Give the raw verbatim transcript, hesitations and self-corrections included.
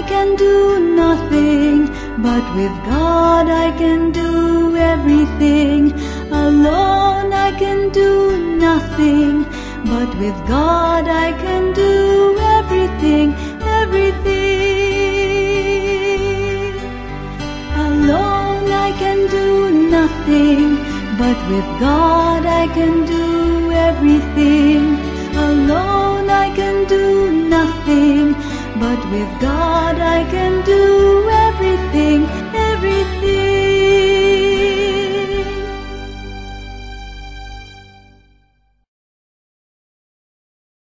can do nothing, but with God I can do everything. Alone I can do nothing, but with God I can do everything, everything. Alone I can do nothing, but with God I can do everything. Alone I can do nothing, but with God I can do everything, everything.